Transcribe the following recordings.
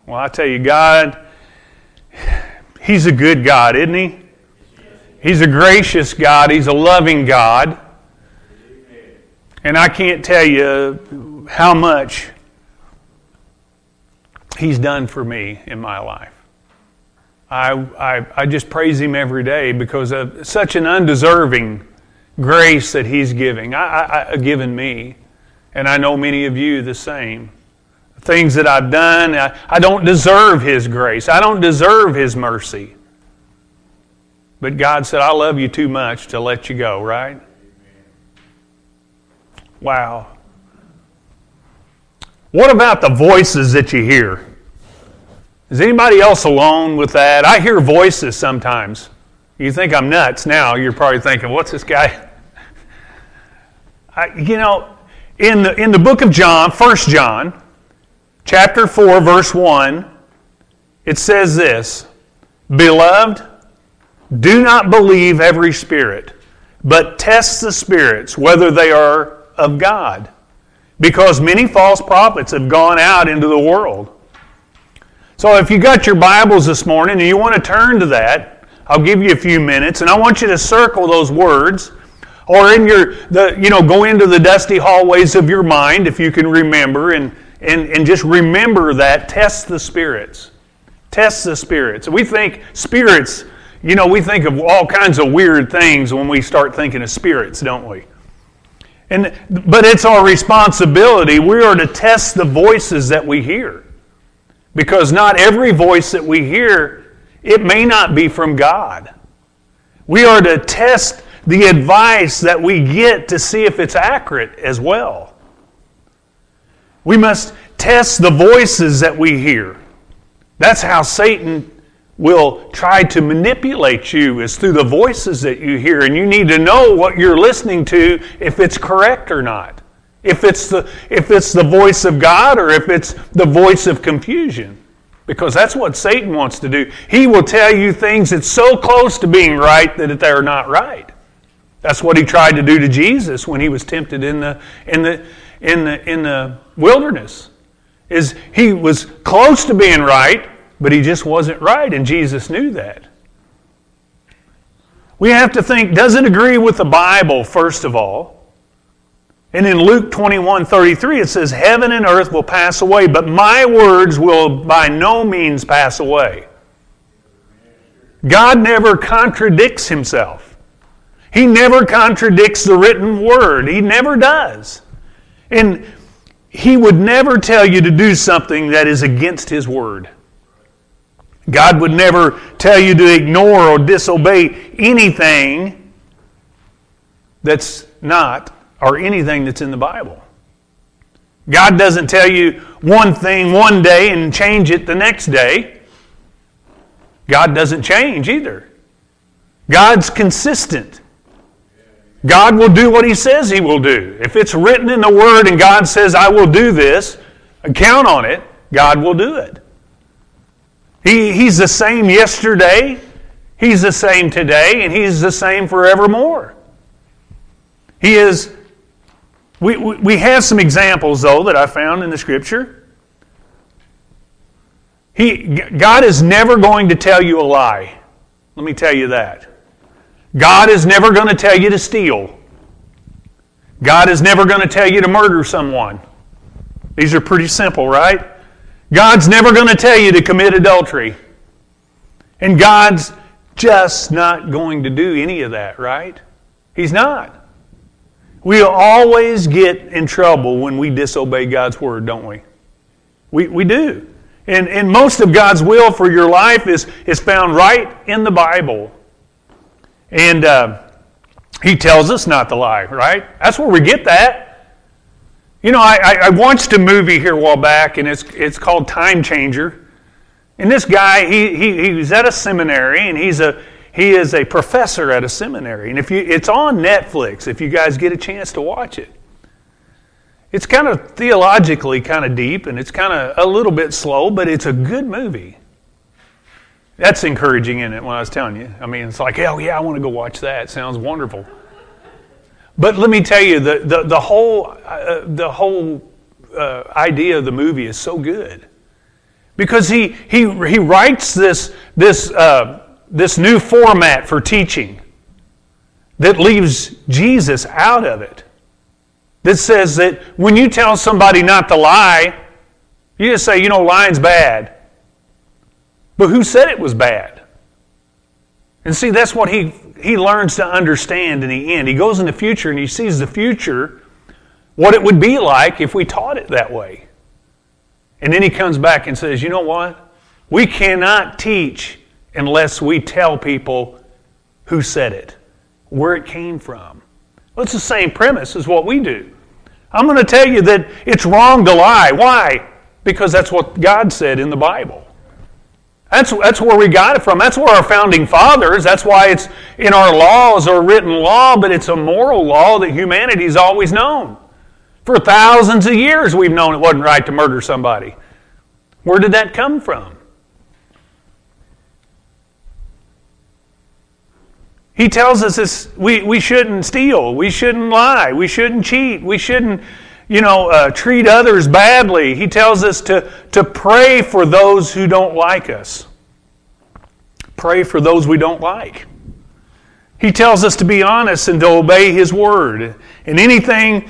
Well, I tell you, God, He's a good God, isn't He? He's a gracious God. He's a loving God. And I can't tell you how much He's done for me in my life. I just praise Him every day because of such an undeserving grace that He's given me. And I know many of you the same. Things that I've done, I don't deserve His grace. I don't deserve His mercy. But God said, I love you too much to let you go, right? Wow. What about the voices that you hear? Is anybody else alone with that? I hear voices sometimes. You think I'm nuts now. You're probably thinking, what's this guy? In the book of John, 1 John, chapter 4, verse 1, it says this, Beloved, do not believe every spirit, but test the spirits, whether they are of God, because many false prophets have gone out into the world. So if you got your Bibles this morning and you want to turn to that, I'll give you a few minutes, and I want you to circle those words, or go into the dusty hallways of your mind if you can remember, and just remember that. Test the spirits. Test the spirits. We think spirits, we think of all kinds of weird things when we start thinking of spirits, don't we? But it's our responsibility. We are to test the voices that we hear. Because not every voice that we hear, it may not be from God. We are to test the advice that we get to see if it's accurate as well. We must test the voices that we hear. That's how Satan will try to manipulate you, is through the voices that you hear. And you need to know what you're listening to, if it's correct or not. If it's the voice of God or if it's the voice of confusion. Because that's what Satan wants to do. He will tell you things that's so close to being right that they're not right. That's what he tried to do to Jesus when he was tempted in the wilderness. Is he was close to being right, but he just wasn't right, and Jesus knew that. We have to think, does it agree with the Bible, first of all? And in Luke 21:33, it says, Heaven and earth will pass away, but my words will by no means pass away. God never contradicts Himself. He never contradicts the written word. He never does. And He would never tell you to do something that is against His word. God would never tell you to ignore or disobey anything that's not, or anything that's in the Bible. God doesn't tell you one thing one day and change it the next day. God doesn't change either. God's consistent. God will do what He says He will do. If it's written in the Word and God says, I will do this, count on it, God will do it. He's the same yesterday, He's the same today, and He's the same forevermore. He is. We have some examples, though, that I found in the Scripture. God is never going to tell you a lie. Let me tell you that. God is never going to tell you to steal. God is never going to tell you to murder someone. These are pretty simple, right? God's never going to tell you to commit adultery. And God's just not going to do any of that, right? He's not. We always get in trouble when we disobey God's word, don't we? We do. And most of God's will for your life is found right in the Bible. And He tells us not to lie, right? That's where we get that. I watched a movie here a while back, and it's called Time Changer. And this guy, he was at a seminary, and he is a professor at a seminary. And it's on Netflix if you guys get a chance to watch it. It's kind of theologically kind of deep, and it's kind of a little bit slow, but it's a good movie. That's encouraging, isn't it, when I was telling you? I mean, it's like, hell yeah, I want to go watch that. It sounds wonderful. But let me tell you, the whole idea of the movie is so good. Because he writes this new format for teaching that leaves Jesus out of it. That says that when you tell somebody not to lie, you just say, lying's bad. But who said it was bad? And see, that's what he learns to understand in the end. He goes in the future and he sees the future, what it would be like if we taught it that way. And then he comes back and says, you know what? We cannot teach unless we tell people who said it, where it came from. Well, it's the same premise as what we do. I'm going to tell you that it's wrong to lie. Why? Because that's what God said in the Bible. That's where we got it from. That's where our founding fathers, that's why it's in our laws or written law, but it's a moral law that humanity's always known. For thousands of years we've known it wasn't right to murder somebody. Where did that come from? He tells us this, we shouldn't steal, we shouldn't lie, we shouldn't cheat, we shouldn't, treat others badly. He tells us to pray for those who don't like us. Pray for those we don't like. He tells us to be honest and to obey His word. And anything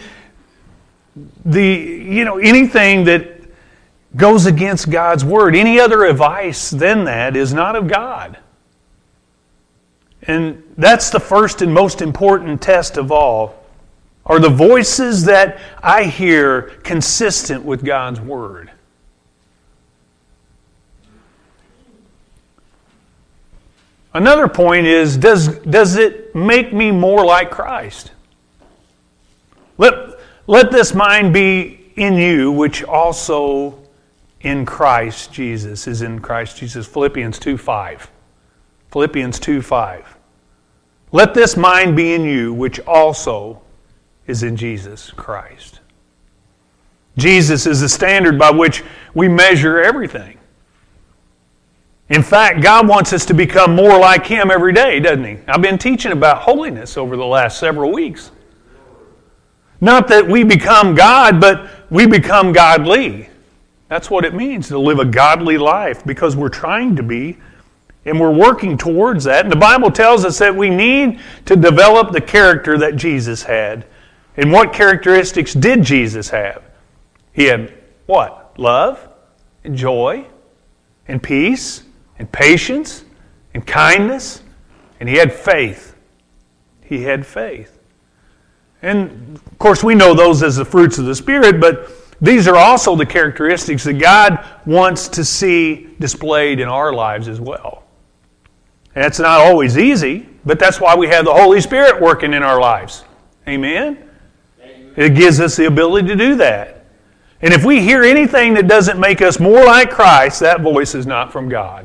that goes against God's word, any other advice than that is not of God. And that's the first and most important test of all. Are the voices that I hear consistent with God's word? Another point is, does it make me more like Christ? Let this mind be in you, which also in Christ Jesus is in Christ Jesus. Philippians 2:5. Philippians 2:5. Let this mind be in you, which also is in Jesus Christ. Jesus is the standard by which we measure everything. In fact, God wants us to become more like Him every day, doesn't He? I've been teaching about holiness over the last several weeks. Not that we become God, but we become godly. That's what it means to live a godly life, because we're trying to be, and we're working towards that. And the Bible tells us that we need to develop the character that Jesus had. And what characteristics did Jesus have? He had what? Love, and joy, and peace, and patience, and kindness, and He had faith. He had faith. And, of course, we know those as the fruits of the Spirit, but these are also the characteristics that God wants to see displayed in our lives as well. And it's not always easy, but that's why we have the Holy Spirit working in our lives. Amen? It gives us the ability to do that. And if we hear anything that doesn't make us more like Christ, that voice is not from God.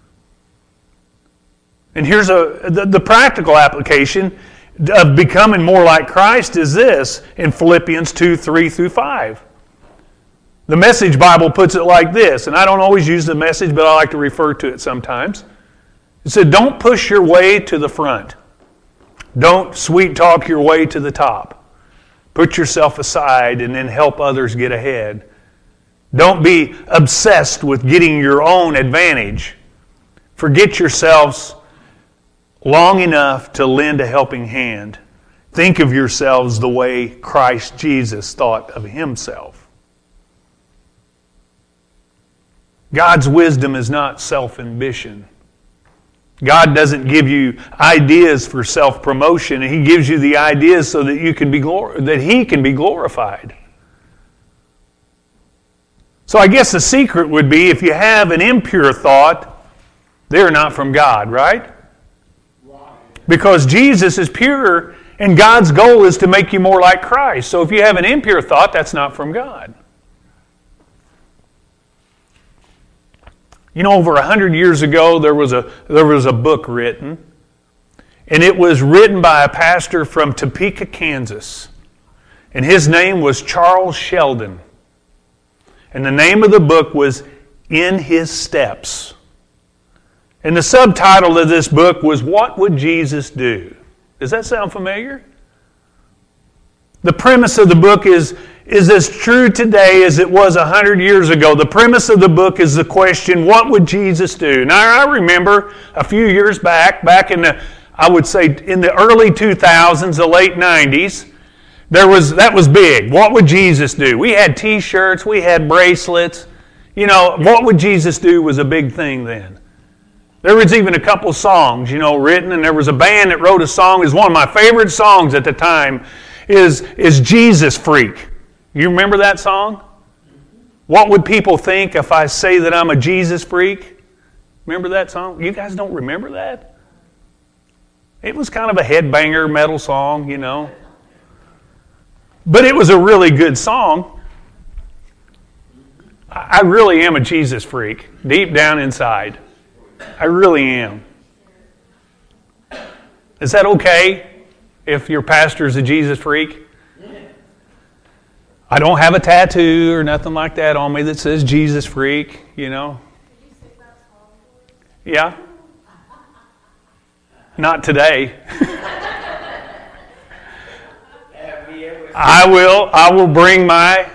And here's the practical application of becoming more like Christ is this in Philippians 2:3-5. The Message Bible puts it like this, and I don't always use the Message, but I like to refer to it sometimes. It said, don't push your way to the front. Don't sweet talk your way to the top. Put yourself aside and then help others get ahead. Don't be obsessed with getting your own advantage. Forget yourselves long enough to lend a helping hand. Think of yourselves the way Christ Jesus thought of Himself. God's wisdom is not self-ambition. God doesn't give you ideas for self-promotion. He gives you the ideas so that He can be glorified. So I guess the secret would be, if you have an impure thought, they're not from God, right? Because Jesus is pure, and God's goal is to make you more like Christ. So if you have an impure thought, that's not from God. Over 100 years ago, there was a book written, and it was written by a pastor from Topeka, Kansas, and his name was Charles Sheldon. And the name of the book was In His Steps. And the subtitle of this book was, What Would Jesus Do? Does that sound familiar? The premise of the book is as true today as it was 100 years ago. The premise of the book is the question, what would Jesus do? Now, I remember a few years back in the, I would say in the early 2000s, the late 90s, that was big. What would Jesus do? We had T-shirts, we had bracelets. You know, what would Jesus do was a big thing then. There was even a couple songs, written, and there was a band that wrote a song. It was one of my favorite songs at the time, is Jesus Freak. You remember that song? What would people think if I say that I'm a Jesus freak? Remember that song? You guys don't remember that? It was kind of a headbanger metal song, But it was a really good song. I really am a Jesus freak, deep down inside. I really am. Is that okay if your pastor's a Jesus freak? I don't have a tattoo or nothing like that on me that says Jesus freak, Yeah? Not today. I will bring my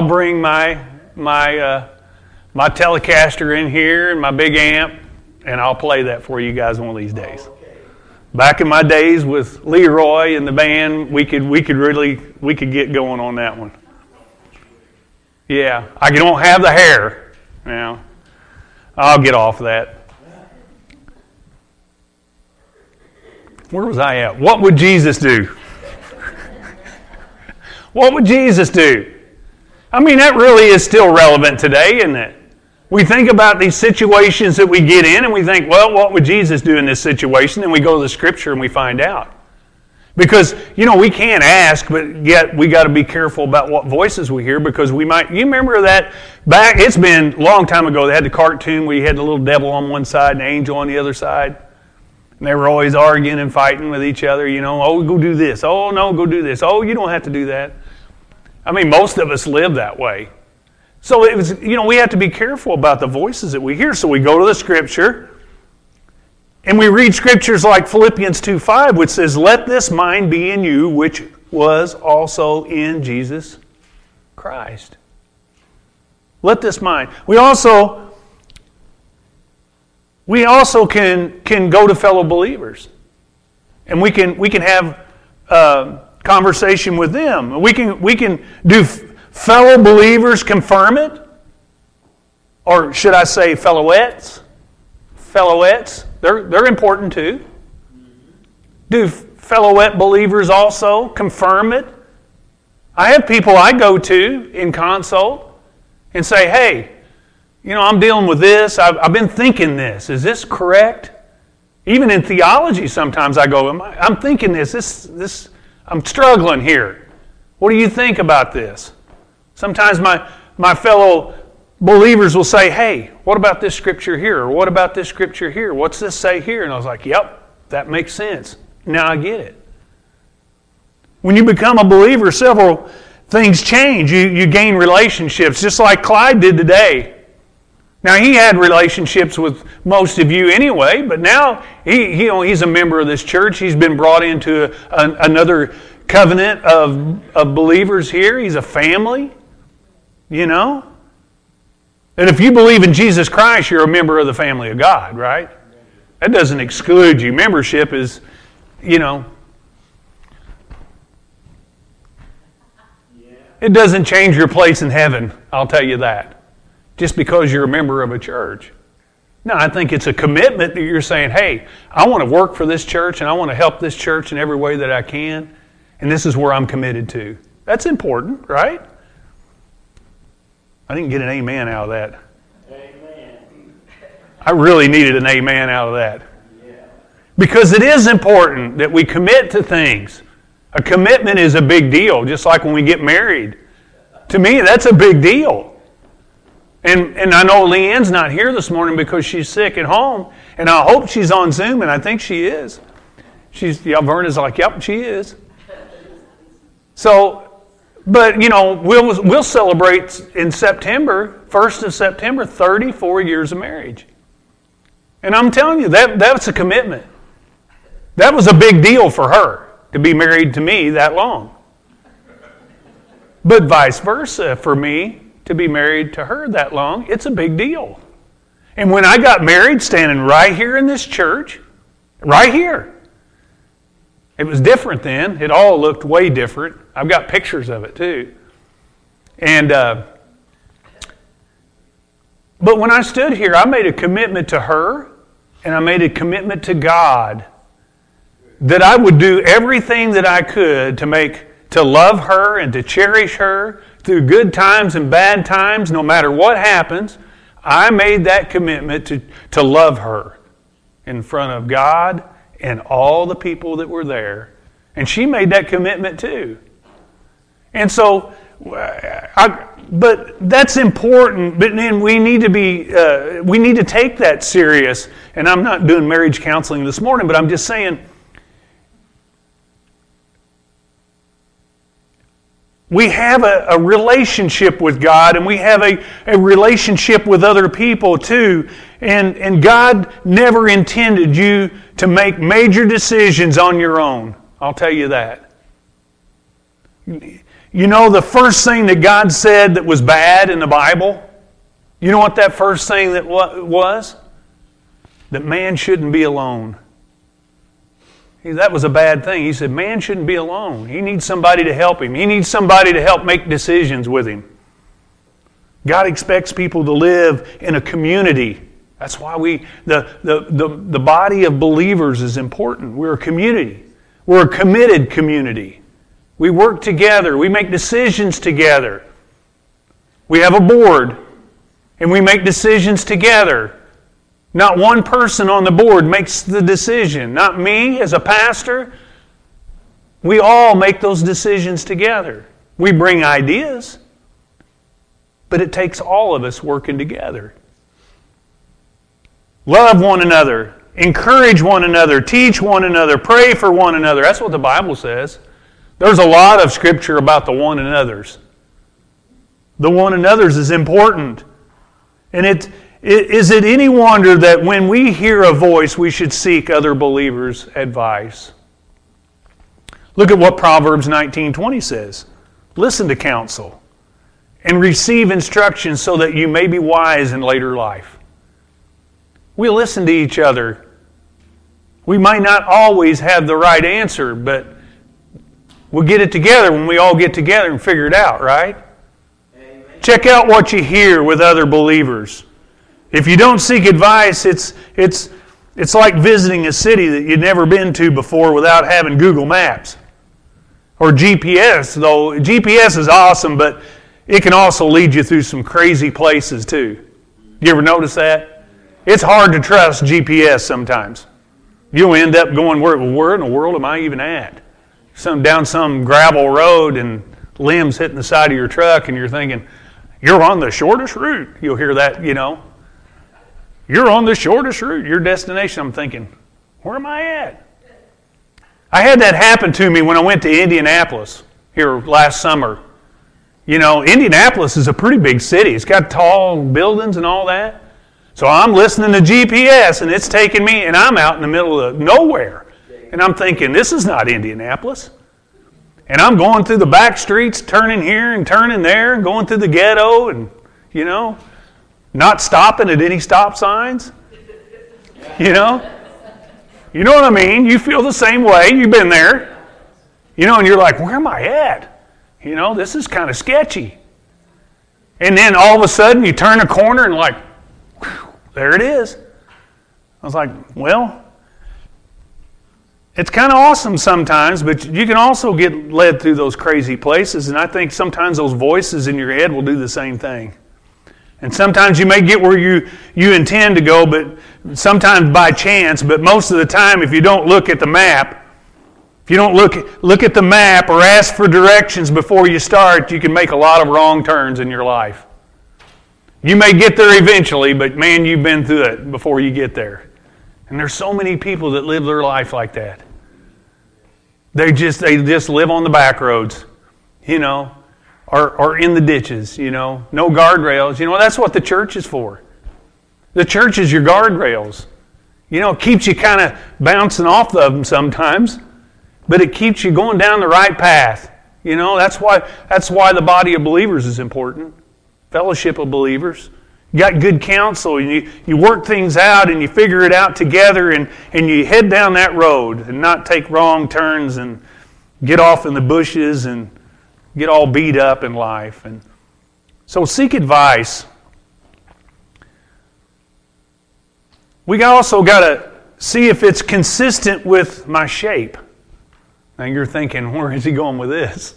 Telecaster in here and my big amp, and I'll play that for you guys one of these days. Back in my days with Leroy and the band, we could get going on that one. Yeah, I don't have the hair now. I'll get off that. Where was I at? What would Jesus do? What would Jesus do? I mean, that really is still relevant today, isn't it? We think about these situations that we get in and we think, well, what would Jesus do in this situation? And we go to the Scripture and we find out. Because, we can't ask, but yet we got to be careful about what voices we hear because we might... You remember that back... It's been a long time ago. They had the cartoon where you had the little devil on one side and the angel on the other side. And they were always arguing and fighting with each other, Oh, go do this. Oh, no, go do this. Oh, you don't have to do that. I mean, most of us live that way. So it was, we have to be careful about the voices that we hear. So we go to the Scripture, and we read Scriptures like Philippians 2:5, which says, "Let this mind be in you, which was also in Jesus Christ." Let this mind. We also can go to fellow believers, and we can have conversation with them. We can do fellow believers confirm it, or should I say fellowettes? Fellowettes, they're important too. Do fellowette believers also confirm it? I have people I go to in consult and say, hey, I'm dealing with this. I've been thinking this. Is this correct? Even in theology, sometimes I go, I'm thinking this. I'm struggling here. What do you think about this? Sometimes my fellow believers will say, hey, what about this scripture here? Or what about this scripture here? What's this say here? And I was like, yep, that makes sense. Now I get it. When you become a believer, several things change. You gain relationships, just like Clyde did today. Now, he had relationships with most of you anyway, but now he's a member of this church. He's been brought into another covenant of believers here. He's a family, And if you believe in Jesus Christ, you're a member of the family of God, right? That doesn't exclude you. Membership is, it doesn't change your place in heaven, I'll tell you that. Just because you're a member of a church. No, I think it's a commitment that you're saying, hey, I want to work for this church and I want to help this church in every way that I can, and this is where I'm committed to. That's important, right? I didn't get an amen out of that. Amen. I really needed an amen out of that. Yeah. Because it is important that we commit to things. A commitment is a big deal, just like when we get married. To me, that's a big deal. And I know Leanne's not here this morning because she's sick at home, and I hope she's on Zoom, and I think she is. Verna's like, yep, she is. So, but we'll celebrate in September, 1st of September, 34 years of marriage. And I'm telling you, that's a commitment. That was a big deal for her to be married to me that long. But vice versa, for me to be married to her that long, it's a big deal. And when I got married, standing right here in this church, right here, it was different then. It all looked way different. I've got pictures of it too. And but when I stood here, I made a commitment to her, and I made a commitment to God that I would do everything that I could to love her and to cherish her through good times and bad times, no matter what happens. I made that commitment to love her in front of God and all the people that were there. And she made that commitment too. And so, but that's important. But then we need to take that serious. And I'm not doing marriage counseling this morning, but I'm just saying, we have a relationship with God, and we have a relationship with other people too. And God never intended you to make major decisions on your own. I'll tell you that. You know the first thing that God said that was bad in the Bible? You know what that first thing that was? That man shouldn't be alone. That was a bad thing. He said, man shouldn't be alone. He needs somebody to help him. He needs somebody to help make decisions with him. God expects people to live in a community. That's why the body of believers is important. We're a community. We're a committed community. We work together. We make decisions together. We have a board, and we make decisions together. Not one person on the board makes the decision. Not me as a pastor. We all make those decisions together. We bring ideas, but it takes all of us working together. Love one another. Encourage one another. Teach one another. Pray for one another. That's what the Bible says. There's a lot of scripture about the one another's. The one another's is important. And is it any wonder that when we hear a voice, we should seek other believers' advice? Look at what Proverbs 19:20 says. Listen to counsel and receive instruction so that you may be wise in later life. We listen to each other. We might not always have the right answer, but we'll get it together when we all get together and figure it out, right? Amen. Check out what you hear with other believers. If you don't seek advice, it's like visiting a city that you've never been to before without having Google Maps or GPS. Though GPS is awesome, but it can also lead you through some crazy places too. You ever notice that? It's hard to trust GPS sometimes. You'll end up going, where in the world am I even at? Down some gravel road and limbs hitting the side of your truck, and you're thinking, you're on the shortest route. You'll hear that, You're on the shortest route, your destination. I'm thinking, where am I at? I had that happen to me when I went to Indianapolis here last summer. Indianapolis is a pretty big city. It's got tall buildings and all that. So I'm listening to GPS, and it's taking me, and I'm out in the middle of nowhere. And I'm thinking, this is not Indianapolis. And I'm going through the back streets, turning here and turning there, and going through the ghetto, and, not stopping at any stop signs. You know what I mean? You feel the same way. You've been there. And you're like, where am I at? This is kind of sketchy. And then all of a sudden you turn a corner and like, whew, there it is. I was like, well, it's kind of awesome sometimes, but you can also get led through those crazy places. And I think sometimes those voices in your head will do the same thing. And sometimes you may get where you intend to go, but sometimes by chance. But most of the time, if you don't look at the map, if you don't look at the map or ask for directions before you start, you can make a lot of wrong turns in your life. You may get there eventually, but man, you've been through it before you get there. And there's so many people that live their life like that. They just live on the back roads, or in the ditches, no guardrails. That's what the church is for. The church is your guardrails. It keeps you kind of bouncing off of them sometimes, but it keeps you going down the right path. You know, that's why the body of believers is important. Fellowship of believers. You got good counsel, and you work things out, and you figure it out together, and you head down that road and not take wrong turns and get off in the bushes and get all beat up in life. And so seek advice. We also got to see if it's consistent with my shape. Now you're thinking, where is he going with this?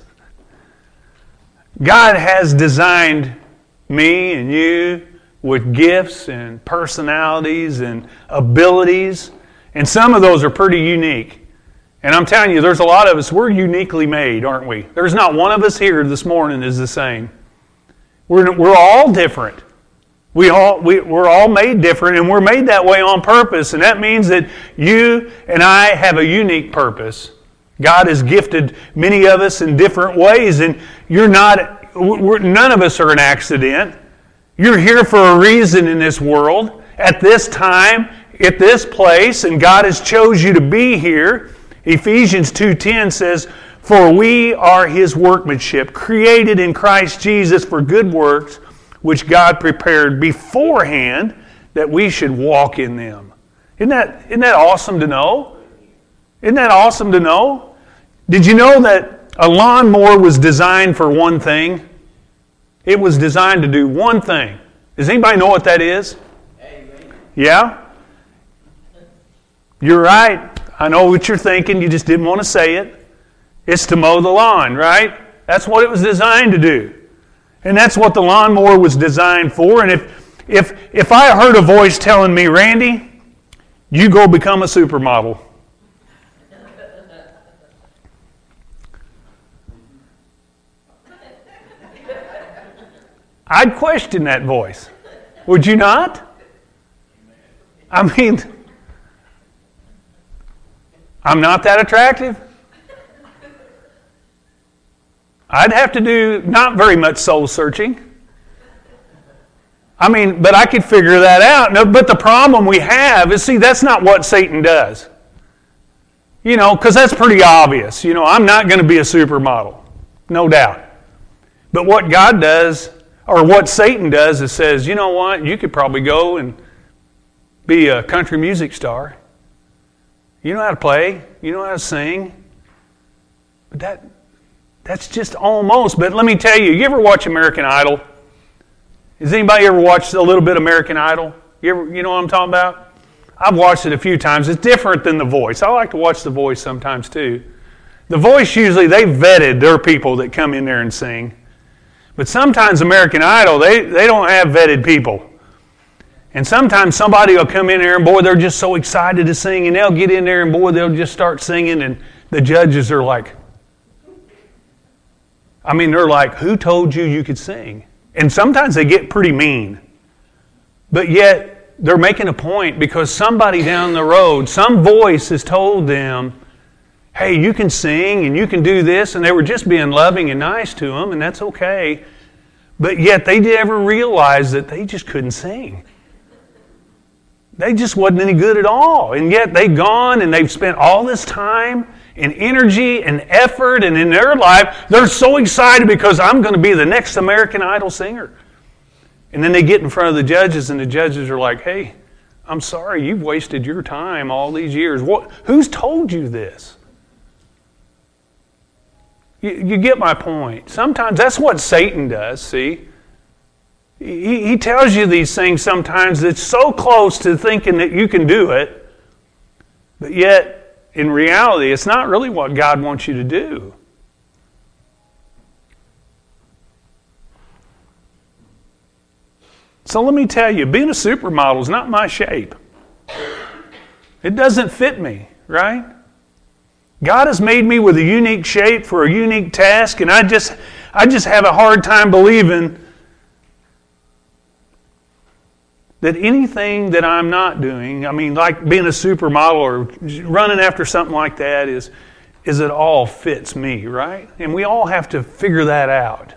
God has designed me and you with gifts and personalities and abilities, and some of those are pretty unique. And I'm telling you, there's a lot of us, we're uniquely made, aren't we? There's not one of us here this morning is the same. We're all different. We're all made different, and we're made that way on purpose, and that means that you and I have a unique purpose. God has gifted many of us in different ways, and none of us are an accident. You're here for a reason in this world, at this time, at this place, and God has chose you to be here. Ephesians 2:10 says, "For we are His workmanship, created in Christ Jesus for good works, which God prepared beforehand that we should walk in them." Isn't that awesome to know? Isn't that awesome to know? Did you know that a lawnmower was designed for one thing? It was designed to do one thing. Does anybody know what that is? Amen. Yeah? You're right. I know what you're thinking. You just didn't want to say it. It's to mow the lawn, right? That's what it was designed to do. And that's what the lawnmower was designed for. And if I heard a voice telling me, "Randy, you go become a supermodel," I'd question that voice. Would you not? I mean, I'm not that attractive. I'd have to do not very much soul searching. I mean, but I could figure that out. No, but the problem we have is, see, that's not what Satan does. You know, because that's pretty obvious. You know, I'm not going to be a supermodel. No doubt. But what God does, or what Satan does, is says, you know what, you could probably go and be a country music star. You know how to play. You know how to sing. But that's just almost. But let me tell you, you ever watch American Idol? Has anybody ever watched a little bit of American Idol? You know what I'm talking about? I've watched it a few times. It's different than The Voice. I like to watch The Voice sometimes too. The Voice, usually they vetted their people that come in there and sing. But sometimes American Idol, they don't have vetted people. And sometimes somebody will come in there and boy, they're just so excited to sing, and they'll get in there and boy, they'll just start singing, and the judges are like, they're like, who told you could sing? And sometimes they get pretty mean. But yet, they're making a point because somebody down the road, some voice has told them, hey, you can sing and you can do this, and they were just being loving and nice to them, and that's okay. But yet, they never realized that they just couldn't sing. They just wasn't any good at all. And yet, they've gone and they've spent all this time and energy and effort, and in their life, they're so excited because I'm going to be the next American Idol singer. And then they get in front of the judges, and the judges are like, hey, I'm sorry, you've wasted your time all these years. Who's told you this? You get my point. Sometimes that's what Satan does, see? He tells you these things sometimes that's so close to thinking that you can do it, but yet, in reality, it's not really what God wants you to do. So let me tell you, being a supermodel is not my shape. It doesn't fit me, right? God has made me with a unique shape for a unique task, and I just have a hard time believing that anything that I'm not doing, like being a supermodel or running after something like that, is it all fits me, right? And we all have to figure that out.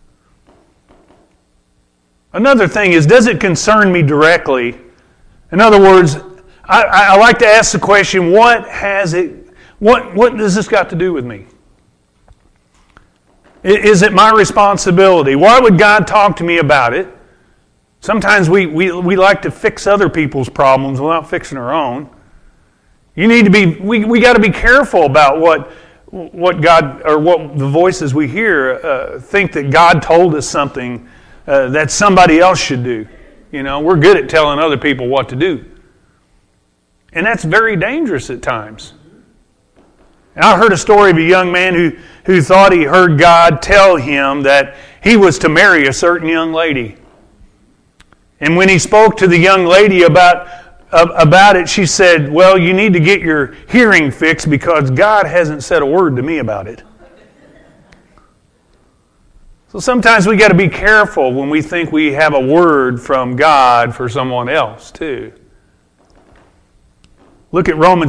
Another thing is, does it concern me directly? In other words, I like to ask the question, what does this got to do with me? Is it my responsibility? Why would God talk to me about it? Sometimes we like to fix other people's problems without fixing our own. You need to be. We got to be careful about what God or what the voices we hear think that God told us something that somebody else should do. You know, we're good at telling other people what to do, and that's very dangerous at times. And I heard a story of a young man who thought he heard God tell him that he was to marry a certain young lady. And when he spoke to the young lady about it, she said, well, you need to get your hearing fixed because God hasn't said a word to me about it. So sometimes we got to be careful when we think we have a word from God for someone else too. Look at Romans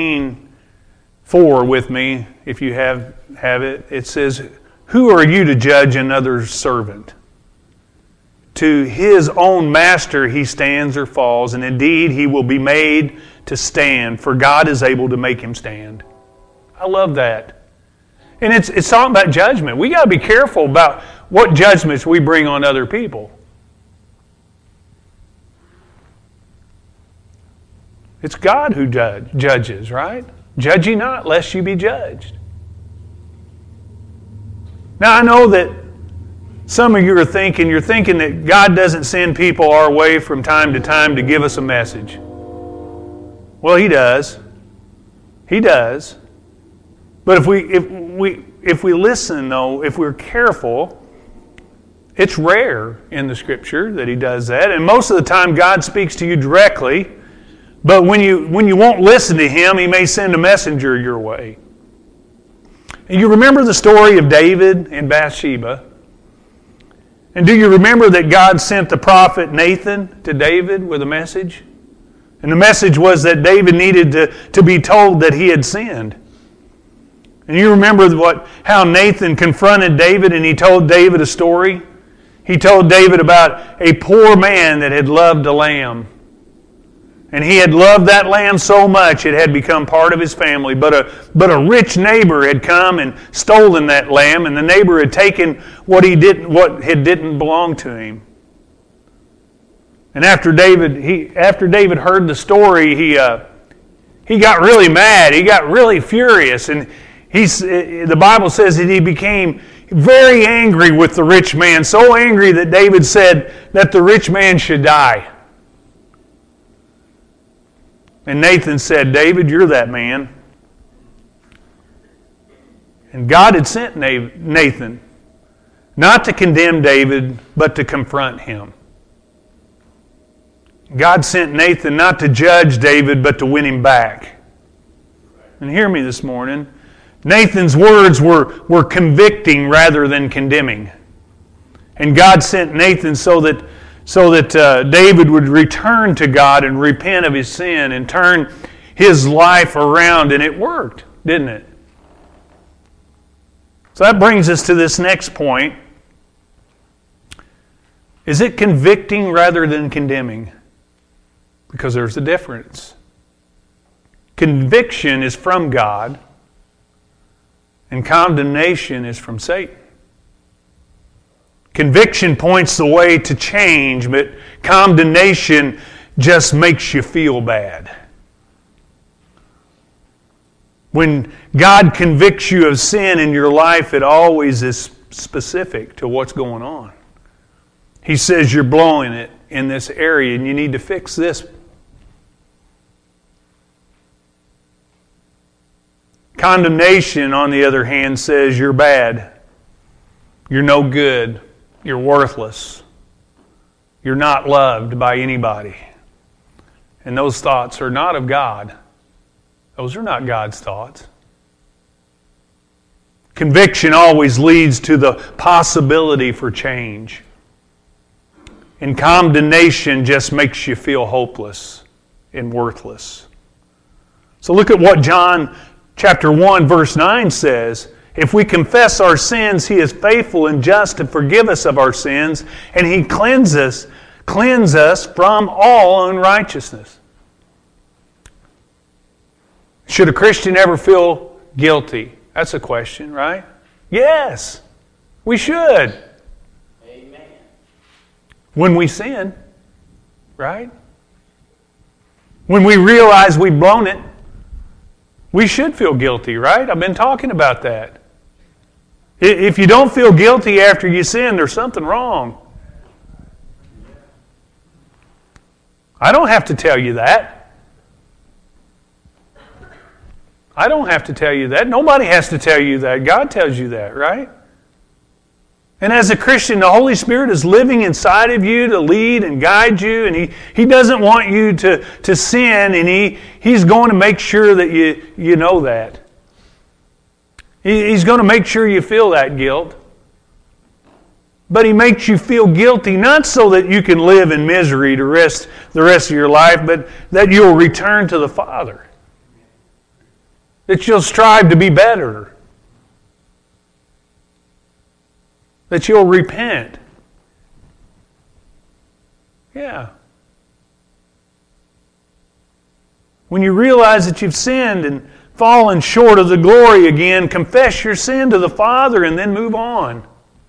14:4 with me, if you have it. It says, who are you to judge another's servant? To his own master he stands or falls, and indeed he will be made to stand, for God is able to make him stand. I love that. And it's talking about judgment. We got to be careful about what judgments we bring on other people. It's God who judges, right? Judge ye not, lest you be judged. Now I know that some of you are thinking, that God doesn't send people our way from time to time to give us a message. Well, He does. He does. But if we listen, though, if we're careful, it's rare in the Scripture that He does that. And most of the time God speaks to you directly. But when you won't listen to Him, He may send a messenger your way. And you remember the story of David and Bathsheba. And do you remember that God sent the prophet Nathan to David with a message? And the message was that David needed to be told that he had sinned. And you remember how Nathan confronted David and he told David a story? He told David about a poor man that had loved a lamb. And he had loved that lamb so much it had become part of his family. But a rich neighbor had come and stolen that lamb, and the neighbor had taken what didn't belong to him. And after David heard the story, he got really mad. He got really furious, and the Bible says that he became very angry with the rich man, so angry that David said that the rich man should die. And Nathan said, David, you're that man. And God had sent Nathan not to condemn David, but to confront him. God sent Nathan not to judge David, but to win him back. And hear me this morning. Nathan's words were convicting rather than condemning. And God sent Nathan so that David would return to God and repent of his sin and turn his life around. And it worked, didn't it? So that brings us to this next point. Is it convicting rather than condemning? Because there's a difference. Conviction is from God, and condemnation is from Satan. Conviction points the way to change, but condemnation just makes you feel bad. When God convicts you of sin in your life, it always is specific to what's going on. He says you're blowing it in this area and you need to fix this. Condemnation, on the other hand, says you're bad. You're no good. You're worthless. You're not loved by anybody. And those thoughts are not of God. Those are not God's thoughts. Conviction always leads to the possibility for change. And condemnation just makes you feel hopeless and worthless. So look at what John chapter 1 verse 9 says. If we confess our sins, He is faithful and just to forgive us of our sins, and He cleanse us from all unrighteousness. Should a Christian ever feel guilty? That's a question, right? Yes. We should. Amen. When we sin, right? When we realize we've blown it, we should feel guilty, right? I've been talking about that. If you don't feel guilty after you sin, there's something wrong. I don't have to tell you that. I don't have to tell you that. Nobody has to tell you that. God tells you that, right? And as a Christian, the Holy Spirit is living inside of you to lead and guide you, and He doesn't want you to sin, and He's going to make sure that you know that. He's going to make sure you feel that guilt. But He makes you feel guilty, not so that you can live in misery the rest of your life, but that you'll return to the Father. That you'll strive to be better. That you'll repent. Yeah. When you realize that you've sinned and fallen short of the glory again, confess your sin to the Father and then move on.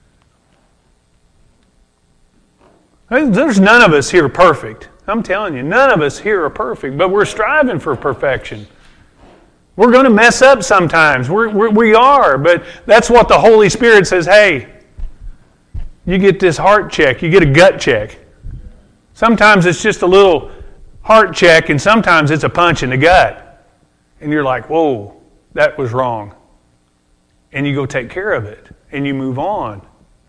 There's none of us here perfect. I'm telling you, none of us here are perfect, but we're striving for perfection. We're going to mess up sometimes. We are, but that's what the Holy Spirit says, hey, you get this heart check, you get a gut check. Sometimes it's just a little heart check, and sometimes it's a punch in the gut. And you're like, whoa, that was wrong. And you go take care of it, and you move on.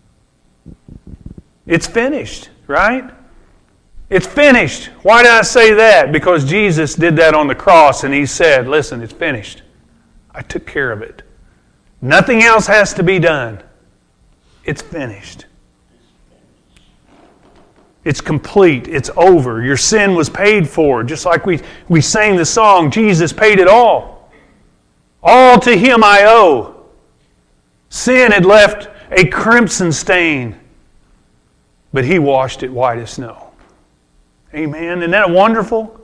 It's finished, right? It's finished. Why did I say that? Because Jesus did that on the cross, and He said, listen, it's finished. I took care of it. Nothing else has to be done. It's finished. It's complete. It's over. Your sin was paid for. Just like we sang the song, Jesus paid it all. All to Him I owe. Sin had left a crimson stain, but He washed it white as snow. Amen. Isn't that wonderful?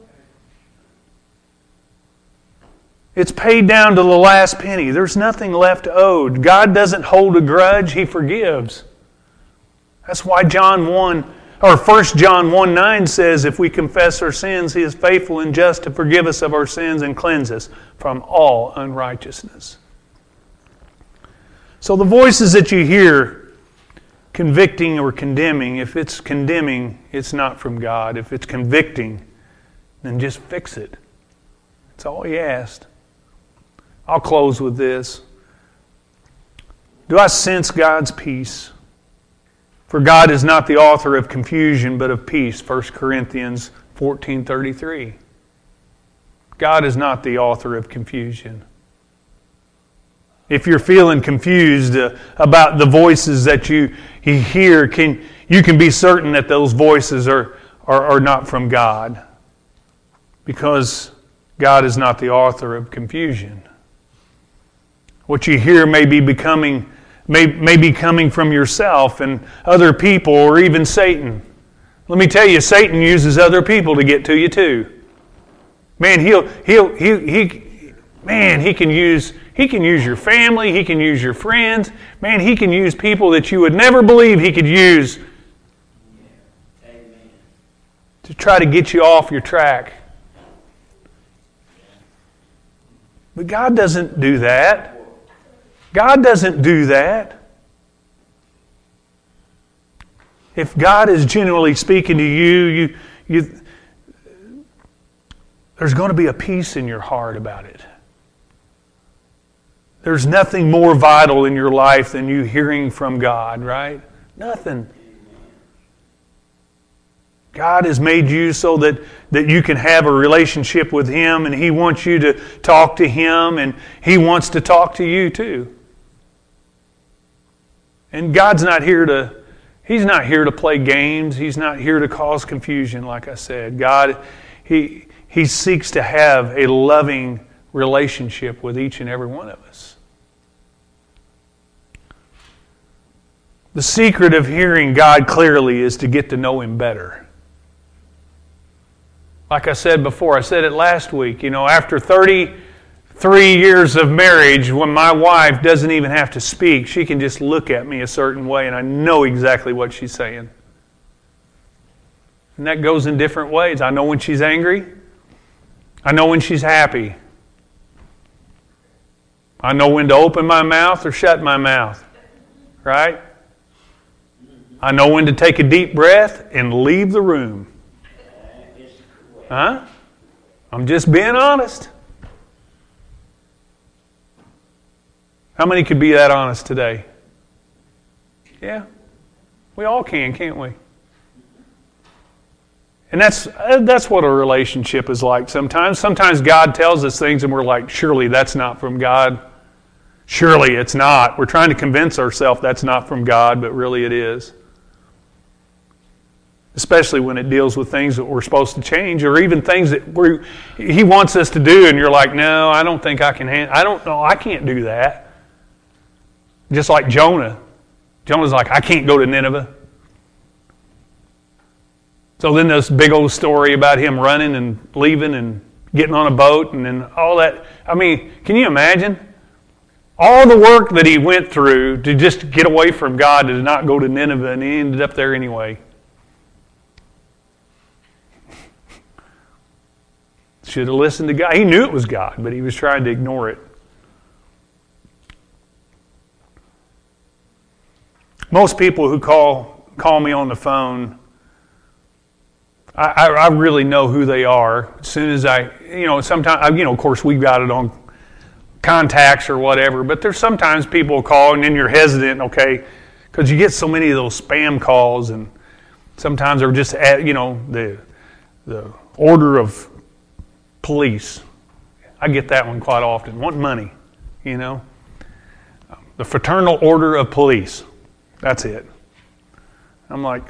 It's paid down to the last penny. There's nothing left owed. God doesn't hold a grudge. He forgives. That's why 1 John 1:9 says, if we confess our sins, He is faithful and just to forgive us of our sins and cleanse us from all unrighteousness. So the voices that you hear convicting or condemning, if it's condemning, it's not from God. If it's convicting, then just fix it. That's all He asked. I'll close with this. Do I sense God's peace? For God is not the author of confusion, but of peace. 1 Corinthians 14:33. God is not the author of confusion. If you're feeling confused about the voices that you hear, you can be certain that those voices are not from God. Because God is not the author of confusion. What you hear may be coming from yourself and other people or even Satan. Let me tell you, Satan uses other people to get to you too. Man, he can use your family, he can use your friends. Man, he can use people that you would never believe he could use to try to get you off your track. But God doesn't do that. God doesn't do that. If God is genuinely speaking to you, there's going to be a peace in your heart about it. There's nothing more vital in your life than you hearing from God, right? Nothing. God has made you so that you can have a relationship with Him, and He wants you to talk to Him, and He wants to talk to you too. And God's not here to, He's not here to play games. He's not here to cause confusion, like I said. God, He seeks to have a loving relationship with each and every one of us. The secret of hearing God clearly is to get to know Him better. Like I said before, I said it last week, after 30 3 years of marriage, when my wife doesn't even have to speak, she can just look at me a certain way and I know exactly what she's saying. And that goes in different ways. I know when she's angry. I know when she's happy. I know when to open my mouth or shut my mouth. Right? I know when to take a deep breath and leave the room. Huh? I'm just being honest. How many could be that honest today? Yeah. We all can, can't we? And that's what a relationship is like sometimes. Sometimes God tells us things and we're like, surely that's not from God. Surely it's not. We're trying to convince ourselves that's not from God, but really it is. Especially when it deals with things that we're supposed to change, or even things that He wants us to do, and you're like, no, I don't think I can I don't know, I can't do that. Just like Jonah. Jonah's like, I can't go to Nineveh. So then this big old story about him running and leaving and getting on a boat and then all that. I mean, can you imagine? All the work that he went through to just get away from God, to not go to Nineveh, and he ended up there anyway. Should have listened to God. He knew it was God, but he was trying to ignore it. Most people who call me on the phone, I really know who they are. As soon as sometimes, of course we've got it on contacts or whatever, but there's sometimes people call and then you're hesitant, okay, because you get so many of those spam calls, and sometimes they're just at, the order of police. I get that one quite often. Want money, The fraternal order of police. That's it. I'm like,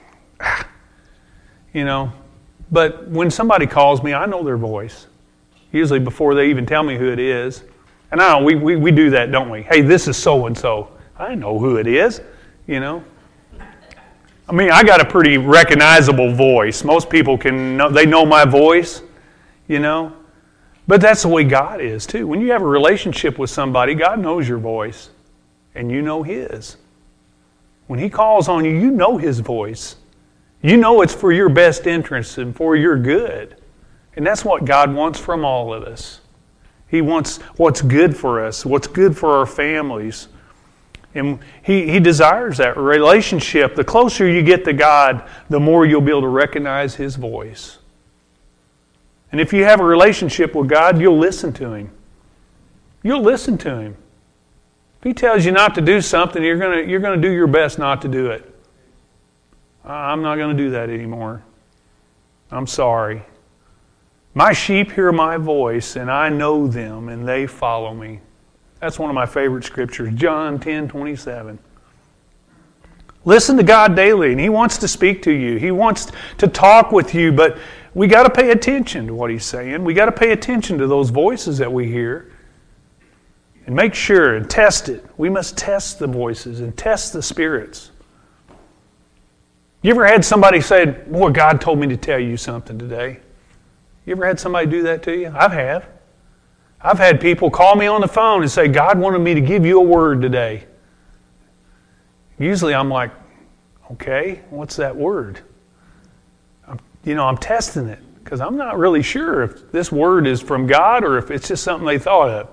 But when somebody calls me, I know their voice. Usually before they even tell me who it is. And I know we do that, don't we? Hey, this is so-and-so. I know who it is, I mean, I got a pretty recognizable voice. Most people they know my voice, But that's the way God is, too. When you have a relationship with somebody, God knows your voice. And you know His. When He calls on you, you know His voice. You know it's for your best interest and for your good. And that's what God wants from all of us. He wants what's good for us, what's good for our families. And He desires that relationship. The closer you get to God, the more you'll be able to recognize His voice. And if you have a relationship with God, you'll listen to Him. You'll listen to Him. If He tells you not to do something, you're going to do your best not to do it. I'm not going to do that anymore. I'm sorry. My sheep hear my voice, and I know them, and they follow me. That's one of my favorite scriptures, John 10:27. Listen to God daily, and He wants to speak to you. He wants to talk with you, but we got to pay attention to what He's saying. We got to pay attention to those voices that we hear. And make sure and test it. We must test the voices and test the spirits. You ever had somebody say, boy, God told me to tell you something today? You ever had somebody do that to you? I have. I've had people call me on the phone and say, God wanted me to give you a word today. Usually I'm like, okay, what's that word? I'm testing it because I'm not really sure if this word is from God or if it's just something they thought of.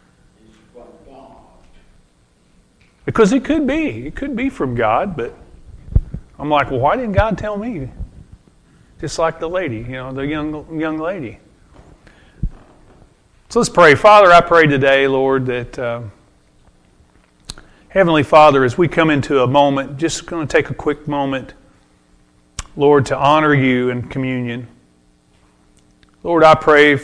Because it could be. It could be from God, but I'm like, well, why didn't God tell me? Just like the lady, the young lady. So let's pray. Father, I pray today, Lord, that Heavenly Father, as we come into a moment, just going to take a quick moment, Lord, to honor You in communion. Lord, I pray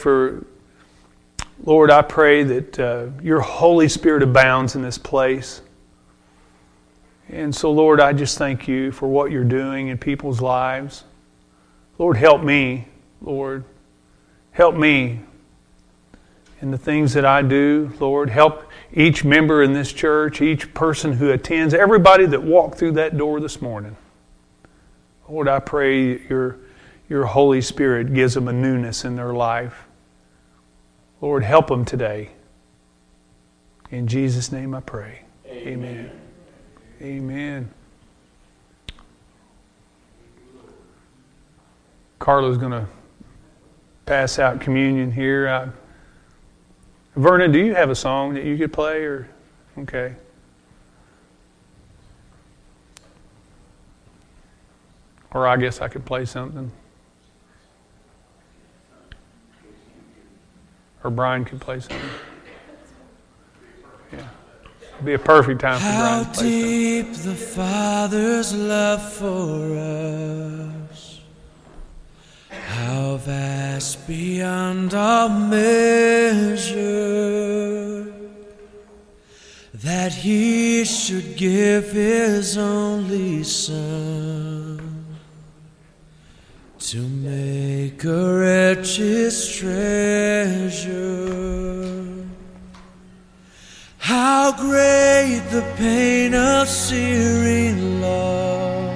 that Your Holy Spirit abounds in this place. And so, Lord, I just thank You for what You're doing in people's lives. Lord, help me, Lord. Help me in the things that I do, Lord. Help each member in this church, each person who attends, everybody that walked through that door this morning. Lord, I pray Your Holy Spirit gives them a newness in their life. Lord, help them today. In Jesus' name I pray. Amen. Amen. Carla's going to pass out communion here. Vernon, do you have a song that you could play? Or okay. Or I guess I could play something. Or Brian could play something. Yeah. It'd be a perfect time for Brian to play something. How deep the Father's love for us. How vast beyond all measure, that He should give His only Son to make a wretch His treasure. How great the pain of searing loss.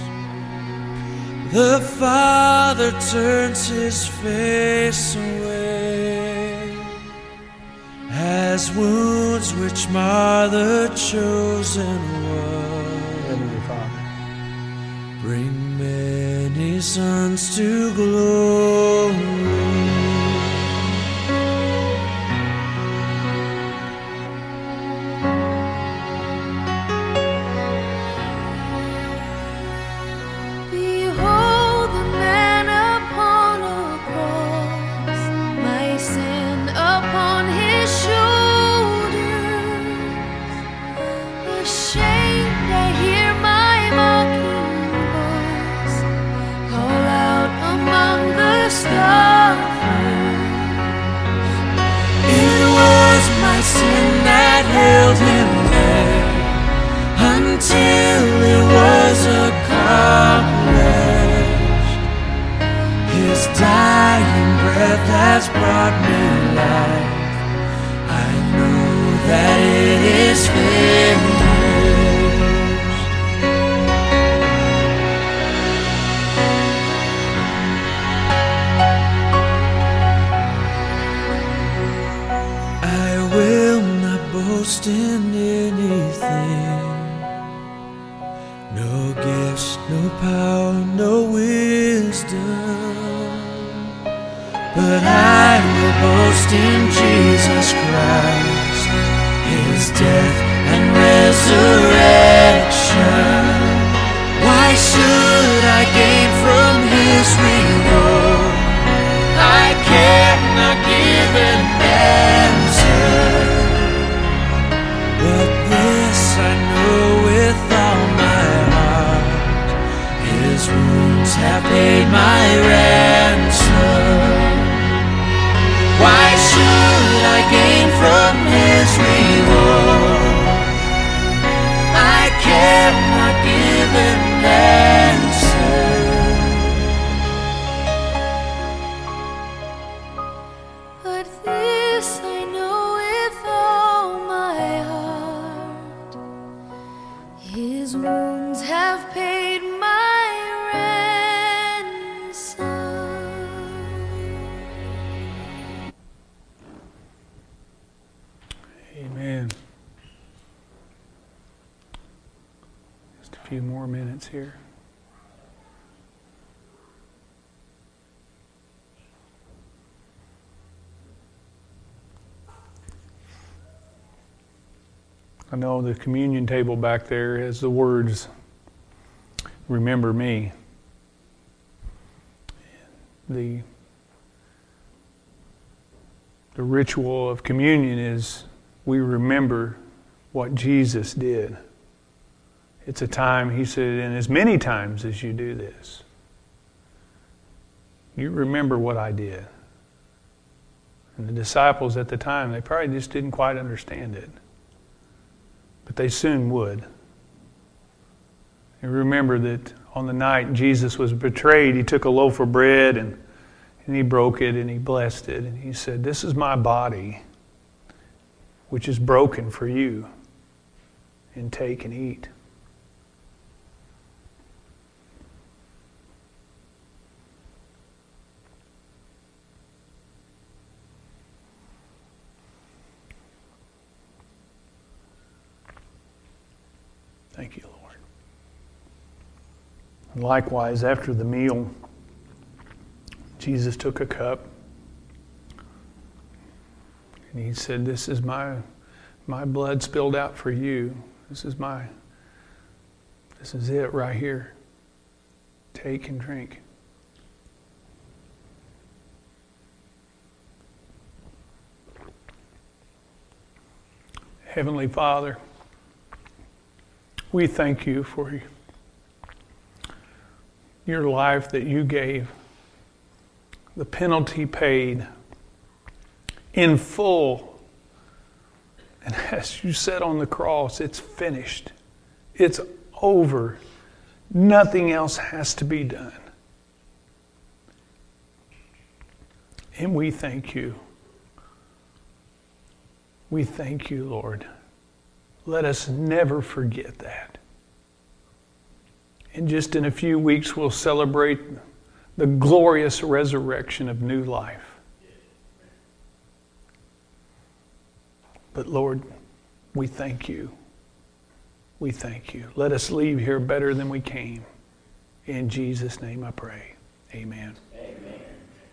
The Father turns His face away, as wounds which mar the chosen one. Heavenly Father, bring many sons to glory. Sin that held Him there until it was accomplished. His dying breath has brought me life. I know that it is finished. Boast in anything, no gifts, no power, no wisdom, but I will boast in Jesus Christ, His death and resurrection. Why should I gain from His reward? I cannot give an answer. But this I know with all my heart, His wounds have paid my ransom. Why should I gain from His reward? I cannot give an answer. But this I know with all my heart, His wounds have paid my ransom. amen. Just a few more minutes here. I know the communion table back there has the words, "Remember me." The ritual of communion is we remember what Jesus did. It's a time, He said, and as many times as you do this, you remember what I did. And the disciples at the time, they probably just didn't quite understand it. But they soon would. And remember that on the night Jesus was betrayed, He took a loaf of bread and He broke it and He blessed it. And He said, "This is my body, which is broken for you. And take and eat." Thank you, Lord. And likewise, after the meal, Jesus took a cup and he said, "This is my blood spilled out for you. This is it right here. Take and drink." Heavenly Father, we thank you for your life that you gave, the penalty paid in full. And as you said on the cross, it's finished. It's over. Nothing else has to be done. And we thank you. We thank you, Lord. Let us never forget that. And just in a few weeks, we'll celebrate the glorious resurrection of new life. But Lord, we thank you. We thank you. Let us leave here better than we came. In Jesus' name I pray. Amen.